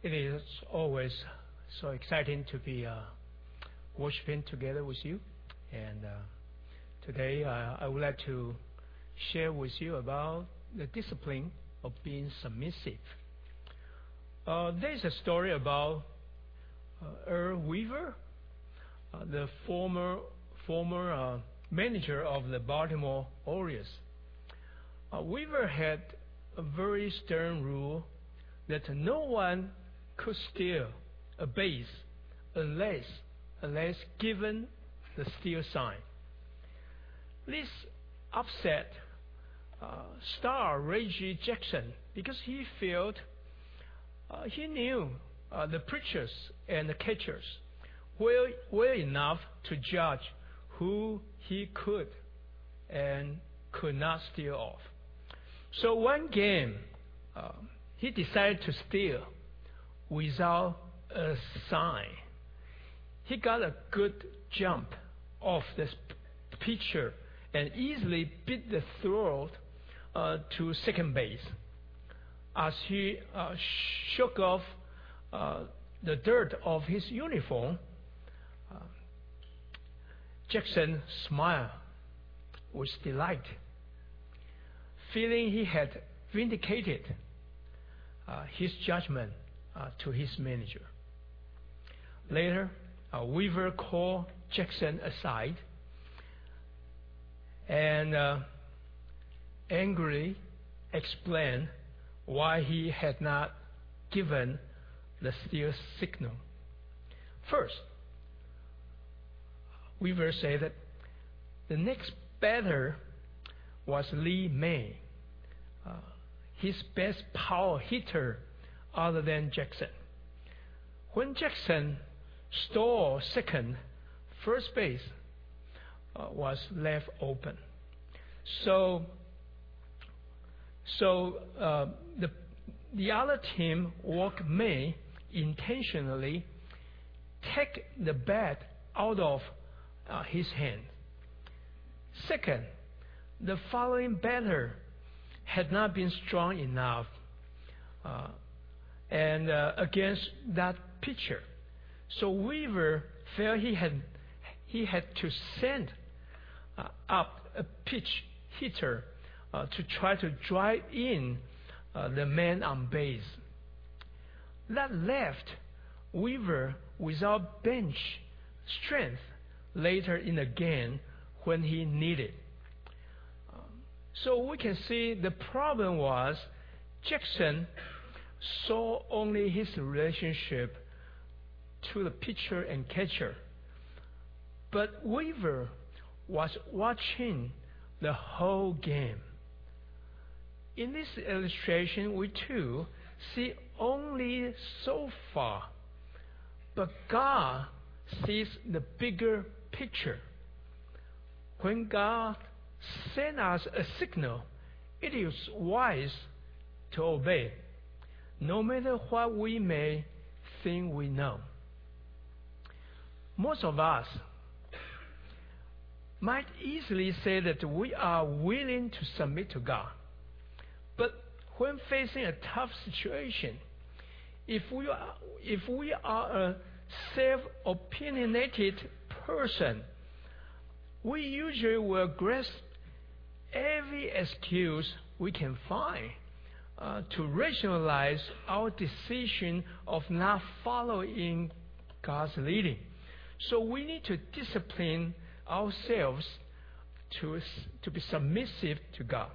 It is always so exciting to be worshiping together with you. And today I would like to share with you about the discipline of being submissive. There is a story about Earl Weaver, the former manager of the Baltimore Orioles. Weaver had a very stern rule that no one could steal a base unless given the steal sign. This upset star Reggie Jackson because he felt he knew the pitchers and the catchers well enough to judge who he could and could not steal off. So one game, he decided to steal without a sign. He got a good jump off this pitcher and easily beat the throw to second base. As he shook off the dirt off his uniform, Jackson smiled with delight, feeling he had vindicated his judgment to his manager. Later, Weaver called Jackson aside and angrily explained why he had not given the steal signal. First, Weaver said that the next batter was Lee May, his best power hitter other than Jackson. When Jackson stole second, first base was left open. So the other team walked May intentionally take the bat out of his hand. Second, the following batter had not been strong enough and against that pitcher. So Weaver felt he had to send up a pitch hitter to try to drive in the man on base. That left Weaver without bench strength later in the game when he needed. So we can see the problem was Jackson saw only his relationship to the pitcher and catcher, but Weaver was watching the whole game. In this illustration, we too see only so far, but God sees the bigger picture. When God sends us a signal, it is wise to obey, no matter what we may think we know. Most of us might easily say that we are willing to submit to God. But when facing a tough situation, if we are a self-opinionated person, we usually will grasp every excuse we can find to rationalize our decision of not following God's leading. So we need to discipline ourselves to be submissive to God.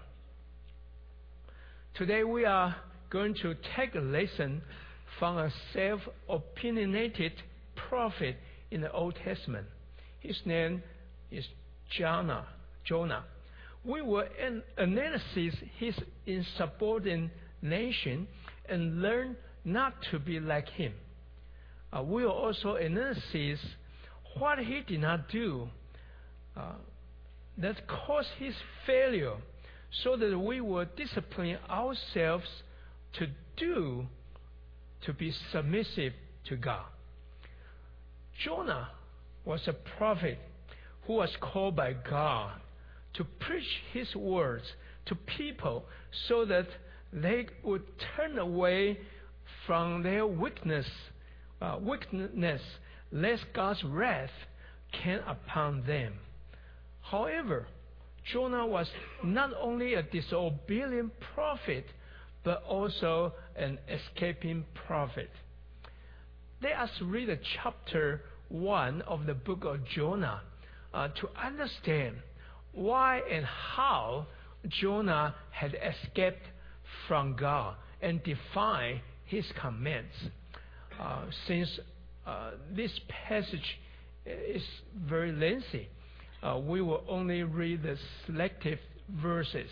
Today we are going to take a lesson from a self-opinionated prophet in the Old Testament. His name is Jonah. We will analyze his insubordination and learn not to be like him. We will also analyze what he did not do that caused his failure, so that we will discipline ourselves to be submissive to God. Jonah was a prophet who was called by God to preach his words to people so that they would turn away from their weakness, lest God's wrath came upon them. However, Jonah was not only a disobedient prophet, but also an escaping prophet. Let us read chapter 1 of the book of Jonah to understand why and how Jonah had escaped from God and defied His commands. Since this passage is very lengthy, we will only read the selective verses.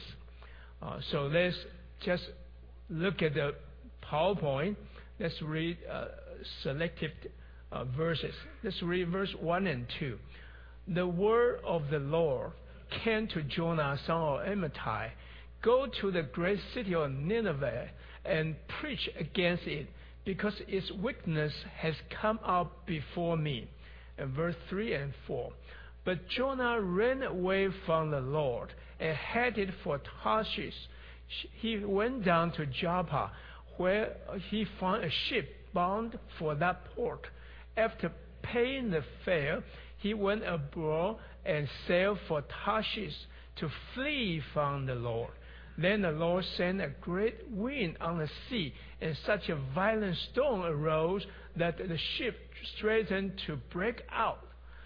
So let's just look at the PowerPoint. Let's read selective verses. Let's read verse 1 and 2. The word of the Lord came to Jonah, son of Amittai. Go to the great city of Nineveh and preach against it, because its wickedness has come out before me. And verse 3 and 4. But Jonah ran away from the Lord and headed for Tarshish. He went down to Joppa, where he found a ship bound for that port. After paying the fare, he went abroad and sailed for Tarshish to flee from the Lord. Then the Lord sent a great wind on the sea, and such a violent storm arose that the ship threatened to break out.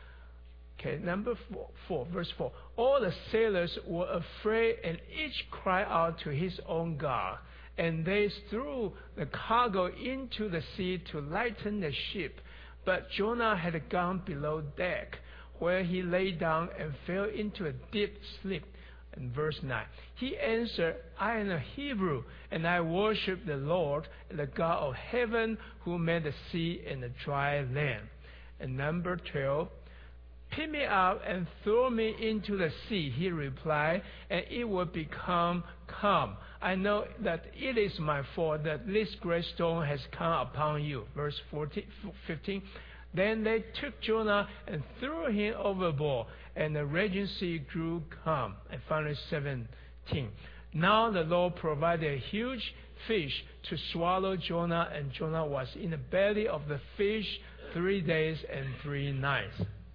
Okay, number 4, verse 4. All the sailors were afraid, and each cried out to his own God. And they threw the cargo into the sea to lighten the ship. But Jonah had gone below deck, where he lay down and fell into a deep sleep. And verse 9. He answered, I am a Hebrew, and I worship the Lord, the God of heaven, who made the sea and the dry land. And number 12. Pick me up and throw me into the sea, he replied, and it will become calm. I know that it is my fault that this great storm has come upon you. Verse 15. Then they took Jonah and threw him overboard, and the raging sea grew calm. And finally 17. Now the Lord provided a huge fish to swallow Jonah, and Jonah was in the belly of the fish 3 days and 3 nights.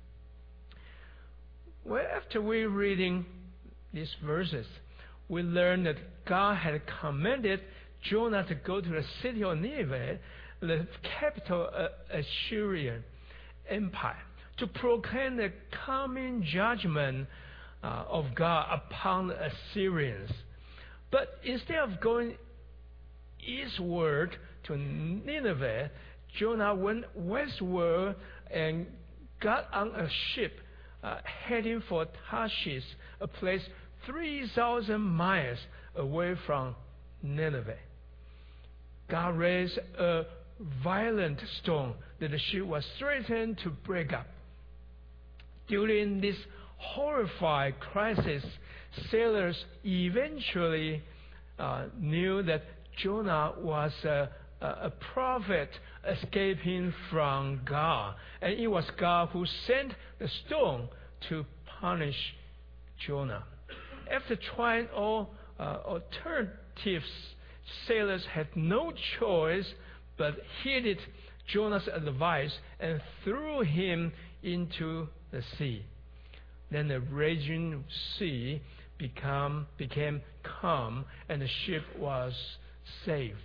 Well, after we're reading these verses, we learn that God had commanded Jonah to go to the city of Nineveh, the capital of Assyrian Empire, to proclaim the coming judgment of God upon the Assyrians. But instead of going eastward to Nineveh, Jonah went westward and got on a ship heading for Tarshish, a place 3,000 miles away from Nineveh. God raised a violent storm that the ship was threatened to break up. During this horrified crisis, sailors eventually knew that Jonah was a prophet escaping from God, and it was God who sent the storm to punish Jonah. After trying all alternatives, sailors had no choice but heeded Jonah's advice and threw him into the sea. Then the raging sea became calm, and the ship was saved.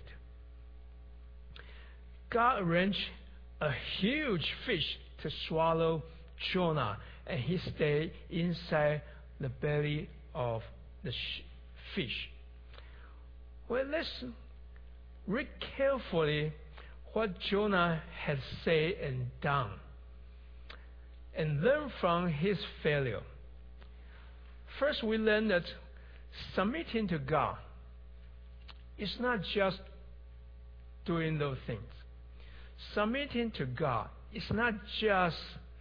God arranged a huge fish to swallow Jonah, and he stayed inside the belly of the fish. Well, let's read carefully what Jonah had said and done, and learn from his failure. First, we learn that submitting to God is not just doing those things. Submitting to God is not just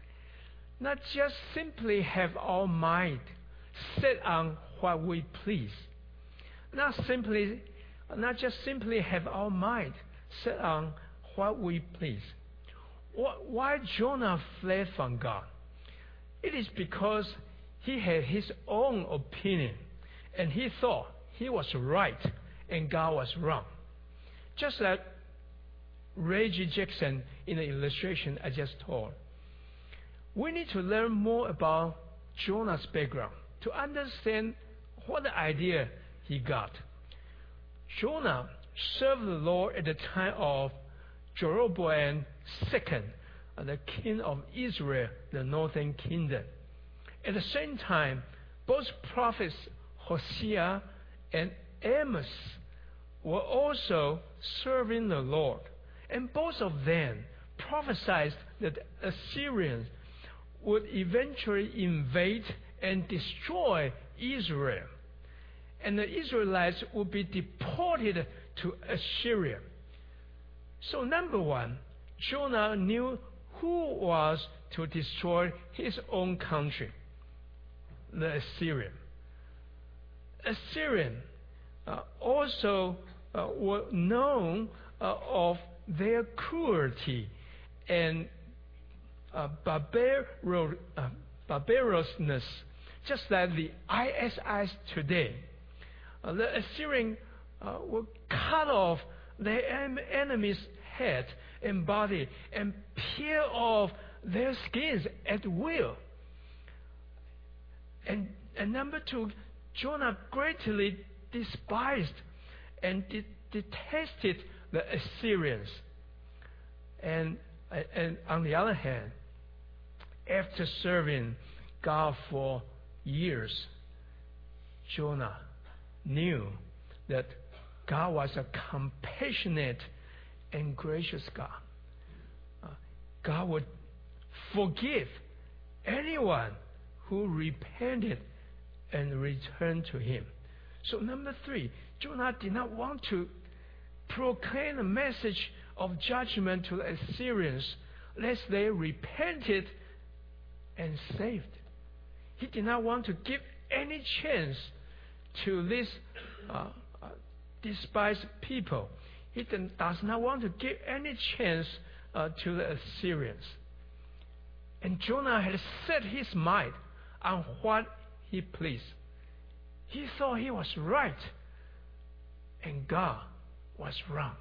simply have our mind set on what we please. Not just simply have our mind set on what we please. Why Jonah fled from God? It is because he had his own opinion, and he thought he was right and God was wrong. Just like Reggie Jackson in the illustration I just told. We need to learn more about Jonah's background to understand what the idea he got. Jonah served the Lord at the time of Jeroboam II, the king of Israel, the northern kingdom. At the same time, both prophets Hosea and Amos were also serving the Lord. And both of them prophesied that Assyrians would eventually invade and destroy Israel. And the Israelites would be deported to Assyria. So number one, Jonah knew who was to destroy his own country, the Assyrian. Assyrian also were known of their cruelty and barbarousness, just like the ISIS today. The Assyrian will cut off their enemy's head and body and peel off their skins at will. And number two, Jonah greatly despised and detested the Assyrians. And on the other hand, after serving God for years, Jonah knew that God was a compassionate and gracious God. God would forgive anyone who repented and returned to Him. So number three, Jonah did not want to proclaim a message of judgment to the Assyrians lest they repented and saved. He did not want to give any chance to these despised people. He does not want to give any chance to the Assyrians. And Jonah had set his mind on what he pleased. He thought he was right, and God was wrong.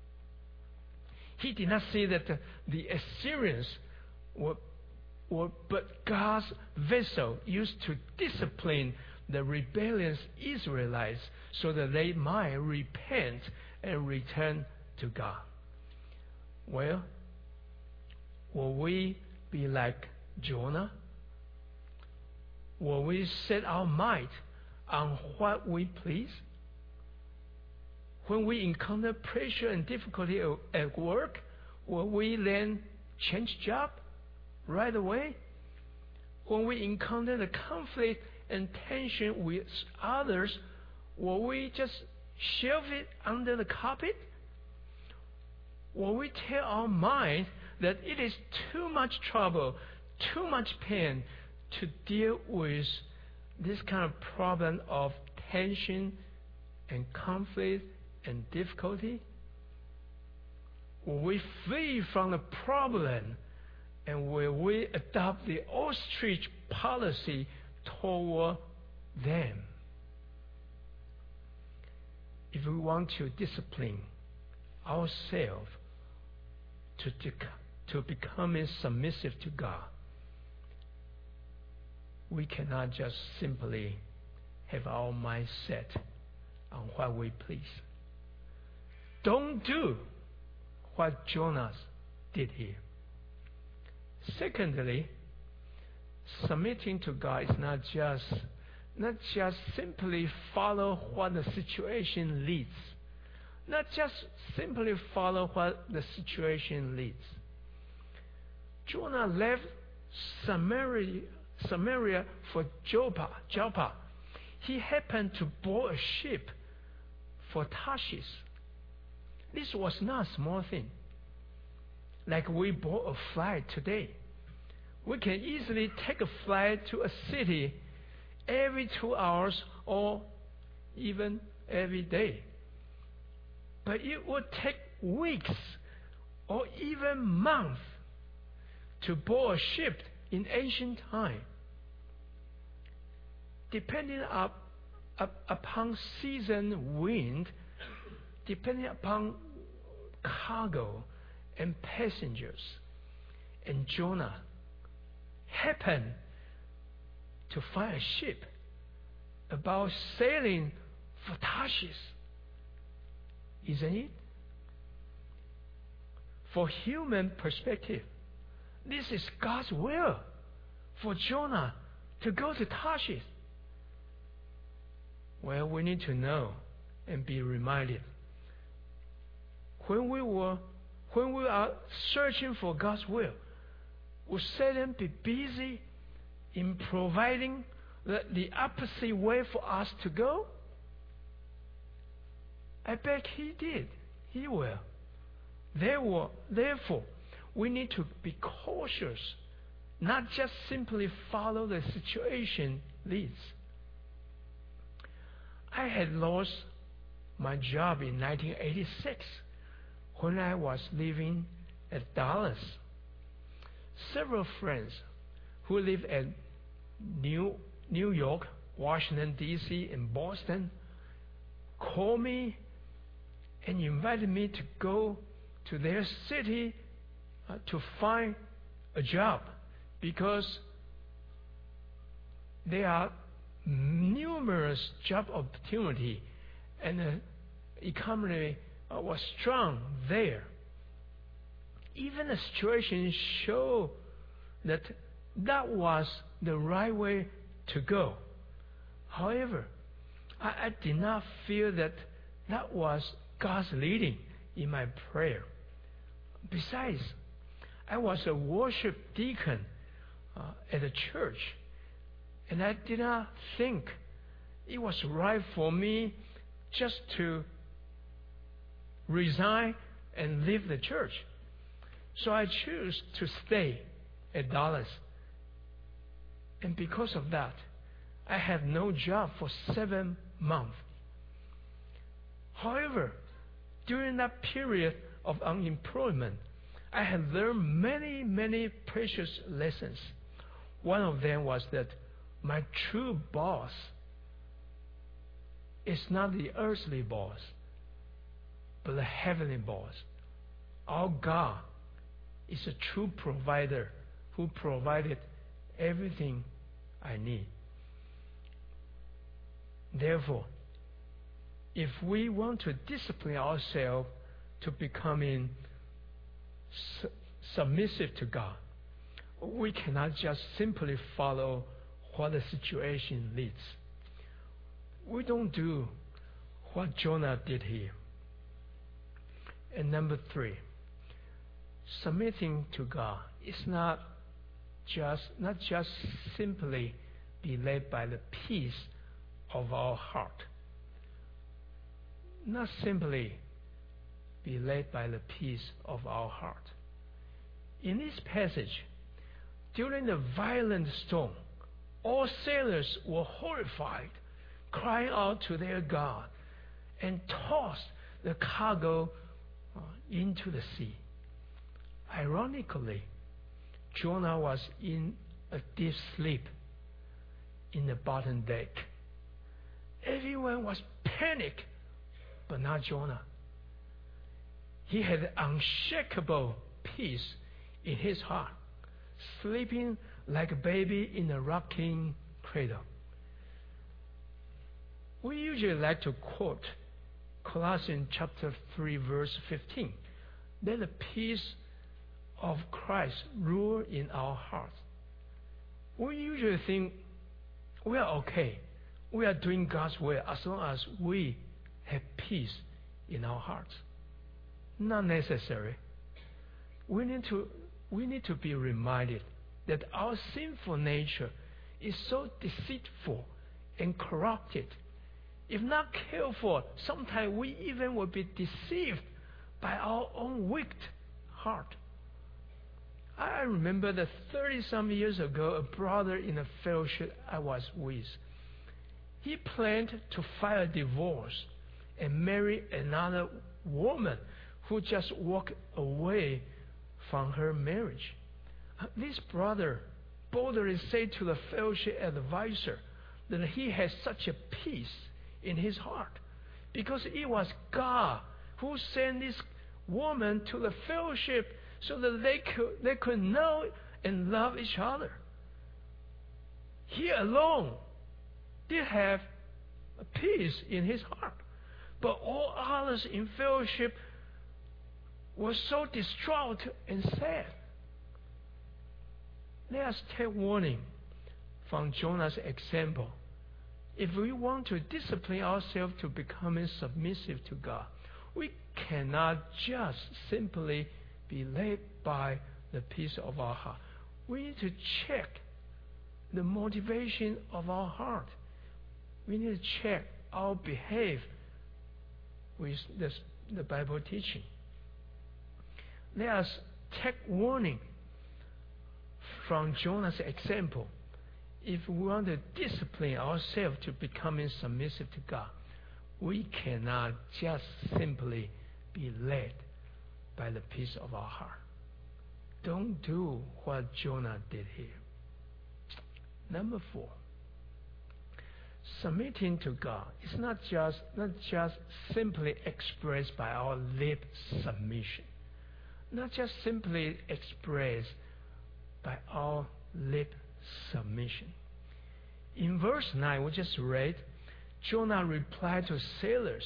He did not see that the Assyrians were but God's vessel used to discipline the rebellious Israelites so that they might repent and return to God. Well, will we be like Jonah? Will we set our mind on what we please? When we encounter pressure and difficulty at work, will we then change job right away? When we encounter the conflict and tension with others, will we just shove it under the carpet? Will we tell our mind that it is too much trouble, too much pain to deal with this kind of problem of tension and conflict and difficulty? Will we flee from the problem, and will we adopt the ostrich policy toward them? If we want to discipline ourselves to becoming submissive to God, we cannot just simply have our mind set on what we please. Don't do what Jonah did here. Secondly, submitting to God is not just simply follow what the situation leads. Not just simply follow what the situation leads. Jonah left Samaria for Joppa. He happened to board a ship for Tarshish. This was not a small thing. Like we board a flight today. We can easily take a flight to a city every 2 hours or even every day. But it would take weeks or even months to board a ship in ancient time. Depending upon season wind, depending upon cargo, and passengers. And Jonah happened to find a ship about sailing for Tarshish. Isn't it? For human perspective, this is God's will for Jonah to go to Tarshish. Well, we need to know and be reminded. When we are searching for God's will, will Satan be busy in providing the opposite way for us to go? I bet he did. He will. Therefore, we need to be cautious, not just simply follow the situation leads. I had lost my job in 1986 when I was living at Dallas. Several friends who live at New York, Washington, D.C., and Boston called me and invited me to go to their city to find a job, because there are numerous job opportunities and the economy was strong there. Even the situation showed that was the right way to go. However, I did not feel that was God's leading in my prayer. Besides, I was a worship deacon at a church, and I did not think it was right for me just to resign and leave the church. So I chose to stay at Dallas. And because of that, I had no job for 7 months. However, during that period of unemployment, I had learned many, many precious lessons. One of them was that my true boss is not the earthly boss, but the heavenly boss. Our God is a true provider who provided everything I need. Therefore, if we want to discipline ourselves to becoming submissive to God, we cannot just simply follow what the situation leads. We don't do what Jonah did here. And number 3, submitting to God is not just simply be led by the peace of our heart. Not simply be led by the peace of our heart. In this passage, during the violent storm, all sailors were horrified, crying out to their God, and tossed the cargo into the sea. Ironically, Jonah was in a deep sleep in the bottom deck. Everyone was panicked, but not Jonah. He had unshakable peace in his heart, sleeping like a baby in a rocking cradle. We usually like to quote Colossians chapter 3, verse 15. Let the peace of Christ rule in our hearts. We usually think we are okay. We are doing God's will as long as we have peace in our hearts. Not necessary. We need to be reminded that our sinful nature is so deceitful and corrupted. If not careful, sometimes we even will be deceived by our own wicked heart. I remember that 30-some years ago, a brother in a fellowship I was with, he planned to file a divorce and marry another woman who just walked away from her marriage. This brother boldly said to the fellowship advisor that he had such a peace in his heart because it was God who sent this woman to the fellowship so that they could know and love each other. He alone did have a peace in his heart, but all others in fellowship were so distraught and sad. Let us take warning from Jonah's example. If we want to discipline ourselves to becoming submissive to God, we cannot just simply be led by the peace of our heart. We need to check the motivation of our heart. We need to check our behavior with the Bible teaching. Let us take warning from Jonah's example. If we want to discipline ourselves to becoming submissive to God, we cannot just simply be led by the peace of our heart. Don't do what Jonah did here. Number 4, submitting to God is not just simply expressed by our lip submission, not just simply expressed by our lip submission. In verse 9, we just read, Jonah replied to sailors,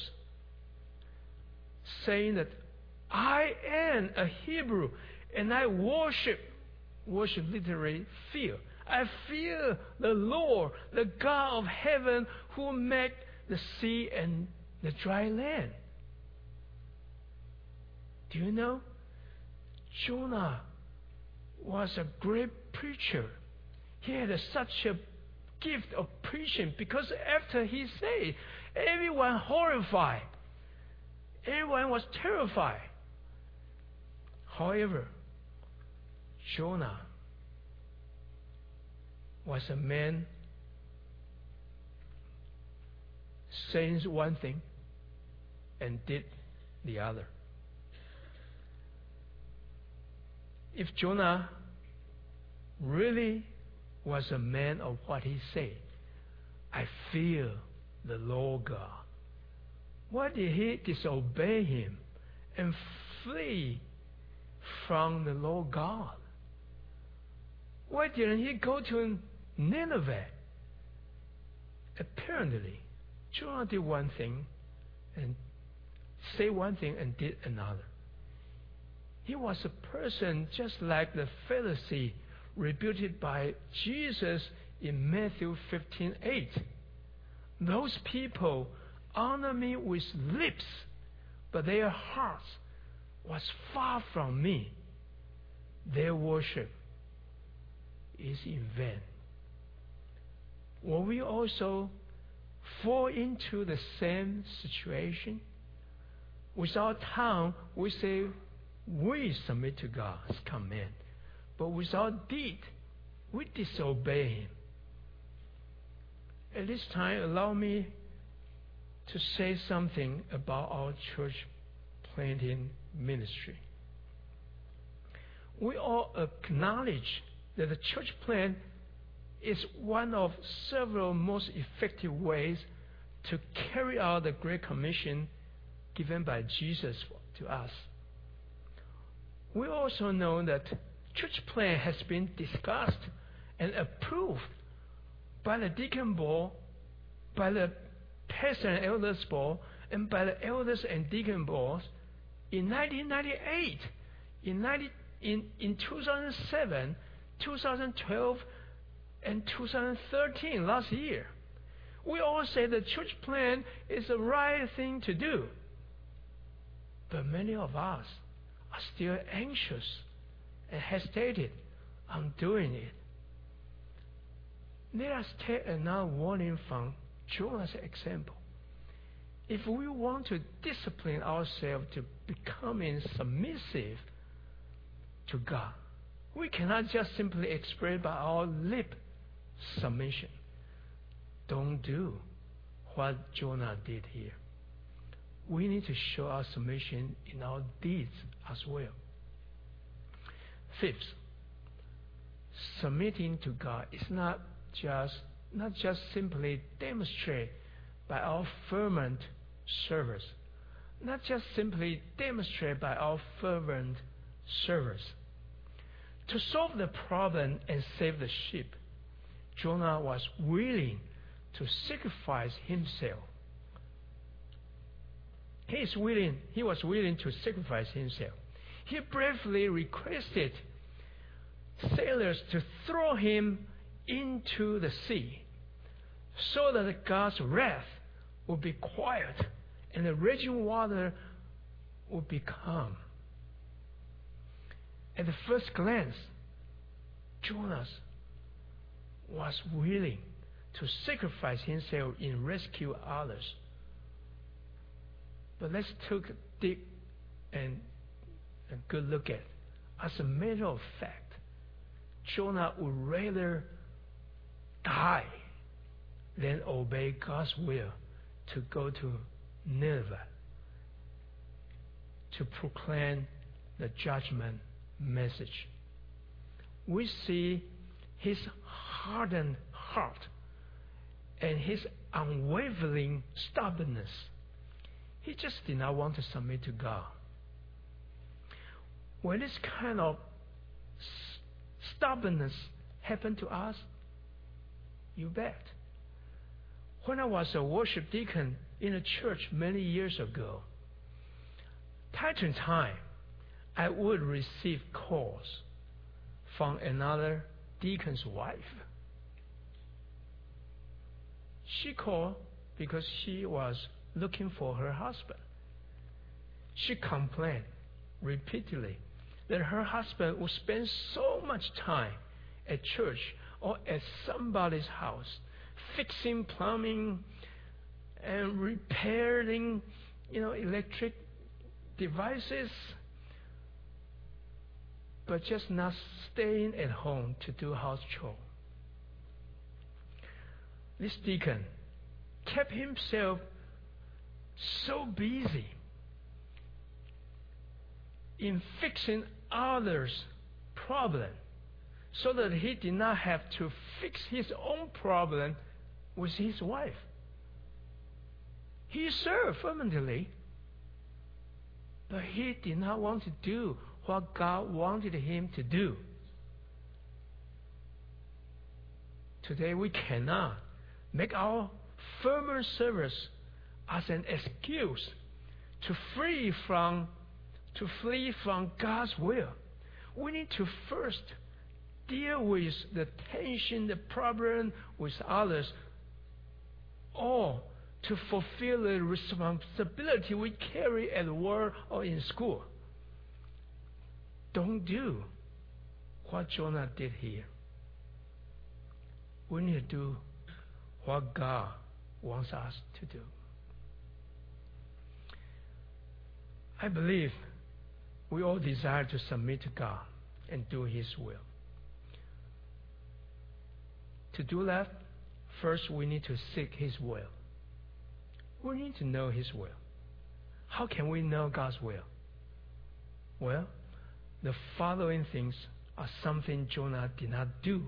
saying that I am a Hebrew and I worship literally fear. I fear the Lord, the God of heaven, who made the sea and the dry land. Do you know? Jonah was a great preacher. He had such a gift of preaching, because after he said, everyone horrified. Everyone was terrified. However, Jonah was a man saying one thing and did the other. If Jonah really was a man of what he said, I fear the Lord God, why did he disobey him and flee from the Lord God? Why didn't he go to Nineveh? Apparently, Jonah did one thing and say one thing and did another. He was a person just like the Pharisee rebuked by Jesus in Matthew 15:8. Those people honor me with lips, but their hearts was far from me. Their worship is in vain. Will we also fall into the same situation? With our tongue, we say we submit to God's command, but with our deed, we disobey Him. At this time, allow me to say something about our church planting ministry. We all acknowledge that the church plant is one of several most effective ways to carry out the Great Commission given by Jesus to us. We also know that church plant has been discussed and approved by the deacon board, by the pastor and elders board, and by the elders and deacon boards in 1998, in 2007, 2012, and 2013, last year. We all say the church plant is the right thing to do. But many of us are still anxious and hesitated on doing it. Let us take another warning from Jonah's example. If we want to discipline ourselves to becoming submissive to God, we cannot just simply express by our lip submission. Don't do what Jonah did here. We need to show our submission in our deeds as well. Fifth, submitting to God is not just simply demonstrated by our fervent service. not just simply demonstrated by our fervent service. To solve the problem and save the sheep, Jonah was willing to sacrifice himself. He was willing to sacrifice himself. He bravely requested sailors to throw him into the sea so that God's wrath would be quiet and the raging water would be calm. At the first glance, Jonah was willing to sacrifice himself in rescue others. But let's take a deep and a good look at it. As a matter of fact, Jonah would rather die than obey God's will to go to Nineveh to proclaim the judgment message. We see his hardened heart and his unwavering stubbornness. He just did not want to submit to God. When this kind of stubbornness happened to us, you bet. When I was a worship deacon in a church many years ago, time to time, I would receive calls from another deacon's wife. She called because she was looking for her husband. She complained repeatedly that her husband would spend so much time at church or at somebody's house fixing plumbing and repairing, electric devices, but just not staying at home to do house chore. This deacon kept himself so busy in fixing others' problem so that he did not have to fix his own problem with his wife. He served fervently, but he did not want to do what God wanted him to do. Today we cannot make our fervent service as an excuse to flee from God's will. We need to first deal with the tension, the problem with others, or to fulfill the responsibility we carry at work or in school. Don't do what Jonah did here. We need to do what God wants us to do. I believe we all desire to submit to God and do His will. To do that, first we need to seek His will. We need to know His will. How can we know God's will? Well, the following things are something Jonah did not do,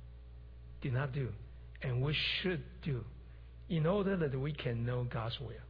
and we should do in order that we can know God's will.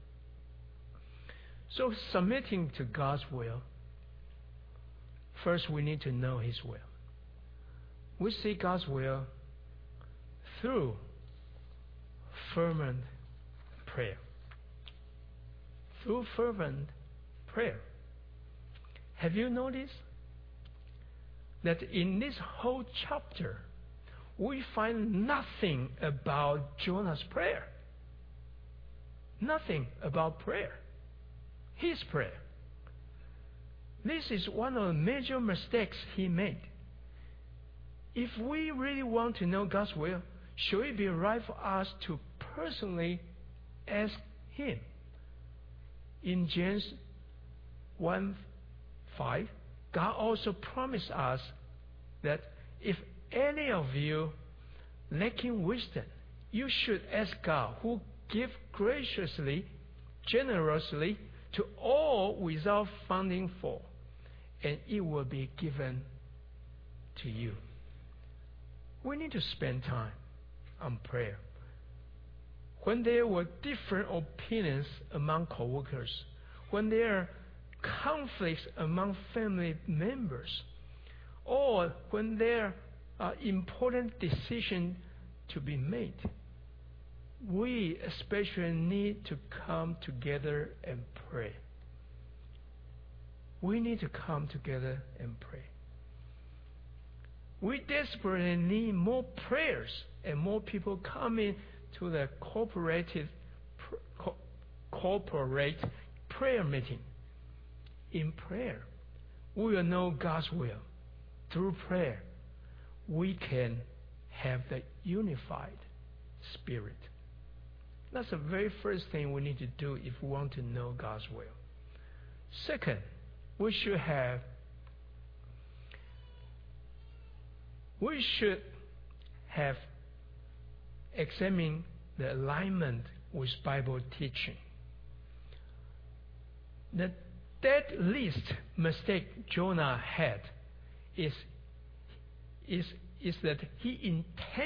So submitting to God's will, first we need to know His will. We see God's will through fervent prayer. Through fervent prayer. Have you noticed that in this whole chapter, we find nothing about Jonah's prayer? Nothing about prayer. His prayer. This is one of the major mistakes he made. If we really want to know God's will, should it be right for us to personally ask Him? In James 1:5, God also promised us that if any of you lacking wisdom, you should ask God, who gives graciously, generously to all without finding fault, and it will be given to you. We need to spend time on prayer. When there were different opinions among co-workers, when there are conflicts among family members, or when there are important decisions to be made, we especially need to come together and pray. We need to come together and pray. We desperately need more prayers and more people coming to the corporate prayer meeting. In prayer, we will know God's will. Through prayer, we can have the unified spirit. That's the very first thing we need to do if we want to know God's will. Second, we should have examined the alignment with Bible teaching. The dead least mistake Jonah had is that he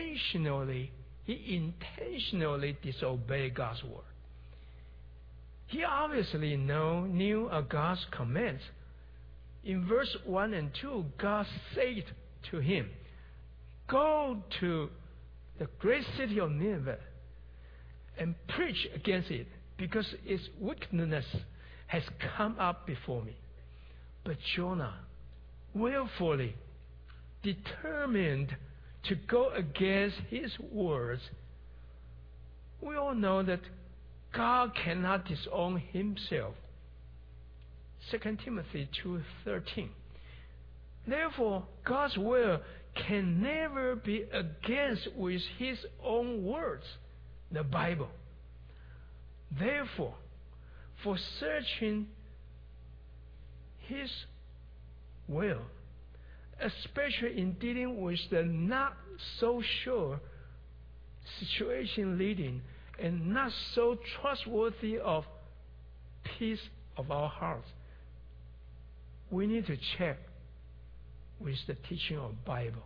intentionally disobeyed God's word. He obviously knew God's commands. In verse 1 and 2, God said to him, "Go to the great city of Nineveh and preach against it, because its wickedness has come up before me." But Jonah, willfully determined to go against his words. We all know that God cannot disown himself. 2 Timothy 2:13. Therefore, God's will can never be against with his own words, the Bible. Therefore, for searching his will, especially in dealing with the not so sure situation leading and not so trustworthy of peace of our hearts, we need to check with the teaching of Bible.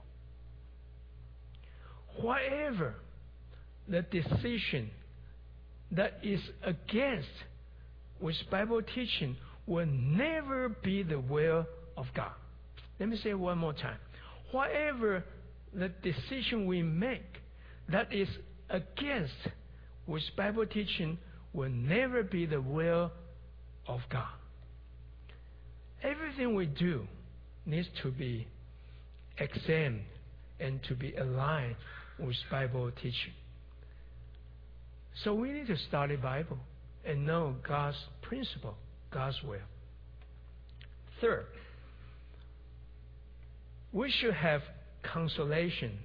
Whatever the decision that is against with Bible teaching will never be the will of God. Let me say it one more time. Whatever the decision we make that is against with Bible teaching will never be the will of God. Everything we do needs to be examined and to be aligned with Bible teaching. So we need to study Bible and know God's principle, God's will. Third, we should have consultation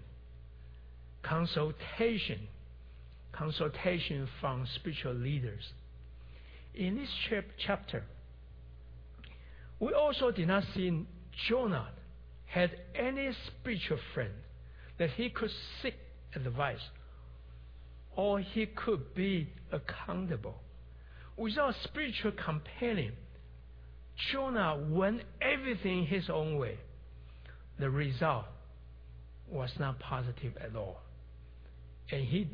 from spiritual leaders. In this chapter, we also did not see Jonah had any spiritual friend that he could seek advice or he could be accountable. Without a spiritual companion, Jonah went everything his own way. The result was not positive at all. And he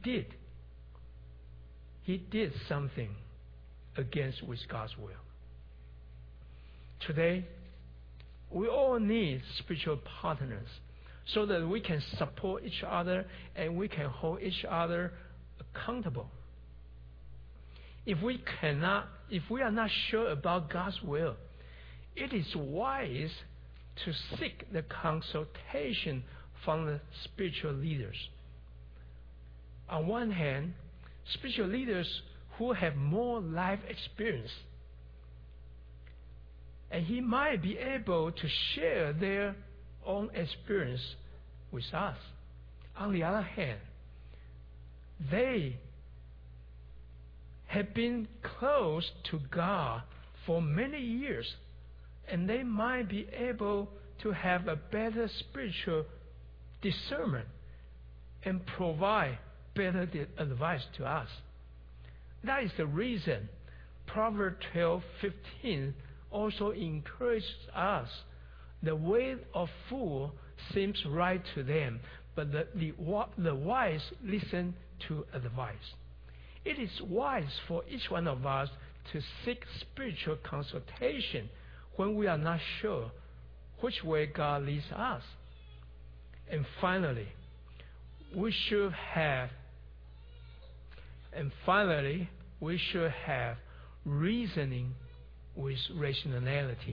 did something against with God's will. Today, we all need spiritual partners so that we can support each other and we can hold each other accountable. If we are not sure about God's will, it is wise to seek the consultation from the spiritual leaders. On one hand, spiritual leaders who have more life experience, and he might be able to share their own experience with us. On the other hand, they have been close to God for many years, and they might be able to have a better spiritual discernment and provide better advice to us. That is the reason Proverbs 12:15 also encourages us. The way of fool seems right to them, but the wise listen to advice. It is wise for each one of us to seek spiritual consultation when we are not sure which way God leads us. And finally, we should have reasoning with rationality.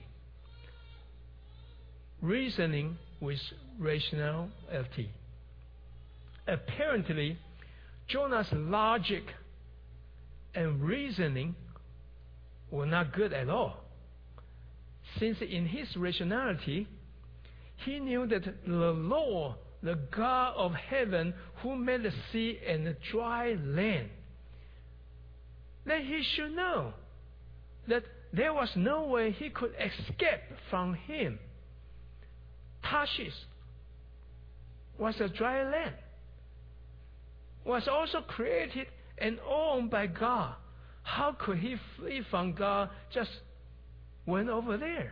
Reasoning with rationality. Apparently, Jonah's logic and reasoning were not good at all, since in his rationality, he knew that the Lord, the God of heaven, who made the sea and the dry land, then he should know that there was no way he could escape from him. Tarshish was a dry land, was also created and owned by God. How could he flee from God? Just went over there.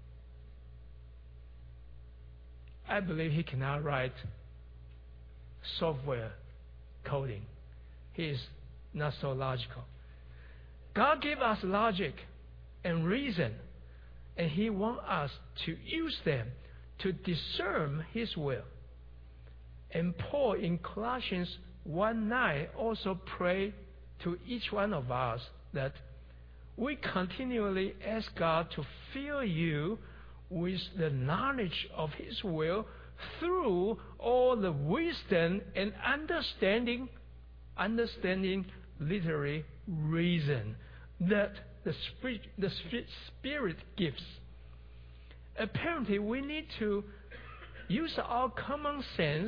I believe he cannot write software coding. He is not so logical. God gave us logic and reason, and he wants us to use them to discern his will. And Paul in Colossians 1:9 also prayed to each one of us that we continually ask God to fill you with the knowledge of his will through all the wisdom and understanding literary reason that the Spirit gives. Apparently, we need to use our common sense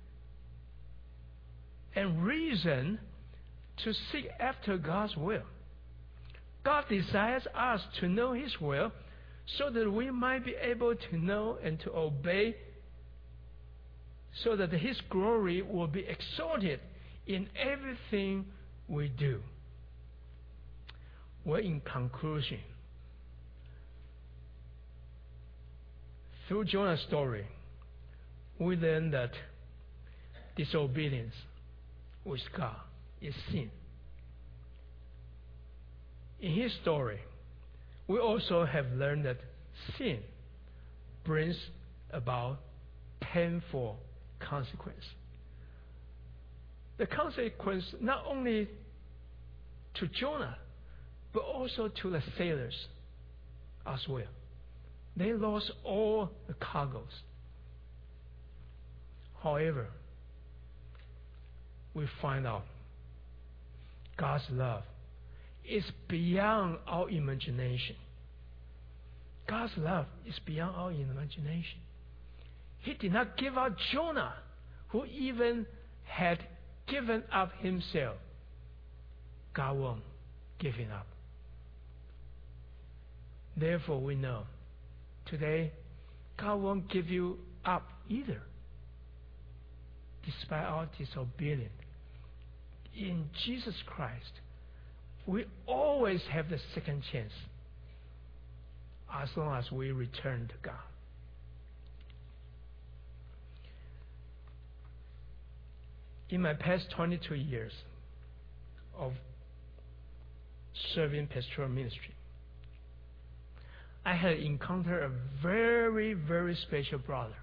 and reason to seek after God's will. God desires us to know his will so that we might be able to know and to obey, so that his glory will be exalted in everything we do. Well, in conclusion, through Jonah's story, we learn that disobedience with God is sin. In his story, we also have learned that sin brings about painful consequence. The consequence not only to Jonah, but also to the sailors as well. They lost all the cargoes. However, we find out God's love is beyond our imagination. God's love is beyond our imagination. He did not give up Jonah, who even had given up himself. God won't give him up. Therefore, we know today God won't give you up either, despite our disobedience. In Jesus Christ, we always have the second chance as long as we return to God. In my past 22 years of serving pastoral ministry, I had encountered a very, very special brother.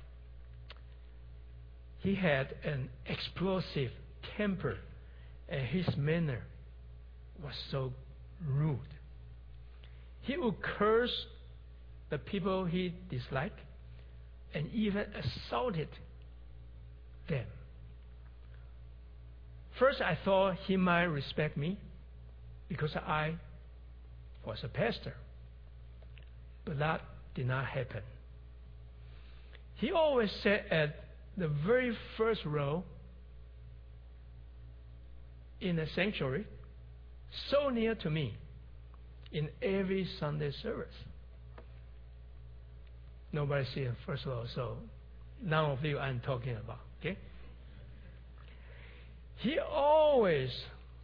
He had an explosive temper, and his manner was so rude. He would curse the people he disliked and even assaulted them. First, I thought he might respect me because I was a pastor. But that did not happen. He always sat at the very first row in the sanctuary, so near to me, in every Sunday service. Nobody see the first row, so none of you I'm talking about. Okay? He always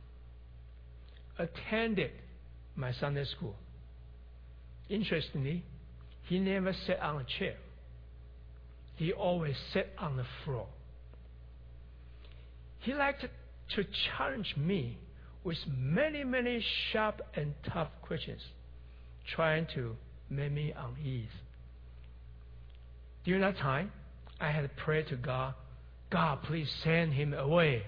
attended my Sunday school. Interestingly, he never sat on a chair. He always sat on the floor. He liked to challenge me with many, many sharp and tough questions, trying to make me unease. During that time, I had prayed to God, God, please send him away.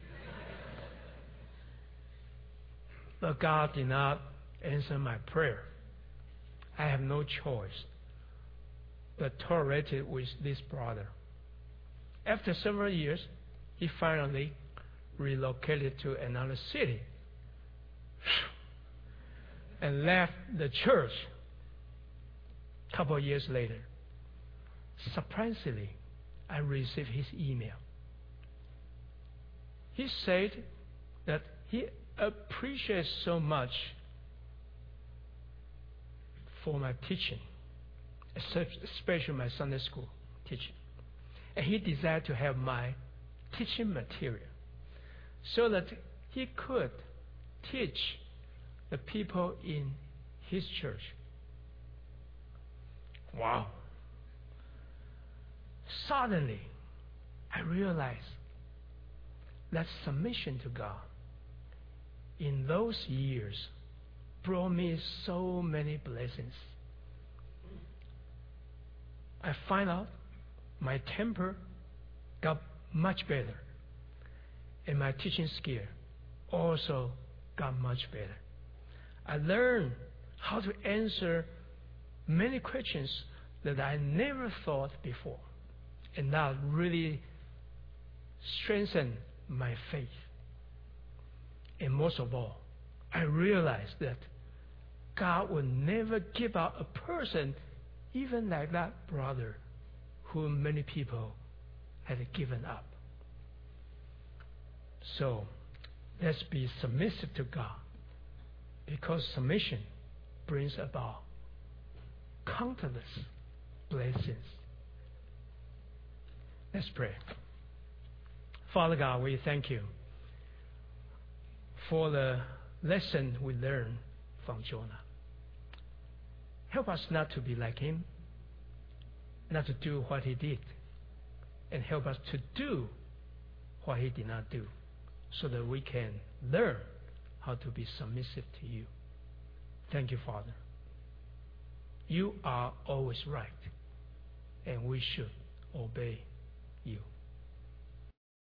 But God did not answer my prayer. I have no choice but tolerate it with this brother. After several years, he finally relocated to another city and left the church a couple of years later. Surprisingly, I received his email. He said that he appreciates so much for my teaching, especially my Sunday school teaching. And he desired to have my teaching material so that he could teach the people in his church. Wow. Suddenly, I realized that submission to God in those years brought me so many blessings. I find out my temper got much better, and my teaching skill also got much better. I learned how to answer many questions that I never thought before, and that really strengthened my faith. And most of all, I realized that God will never give up a person even like that brother whom many people had given up. So let's be submissive to God, because submission brings about countless blessings. Let's pray. Father God, we thank you for the lesson we learned from Jonah. Help us not to be like him, not to do what he did, and help us to do what he did not do, so that we can learn how to be submissive to you. Thank you, Father. You are always right, and we should obey you.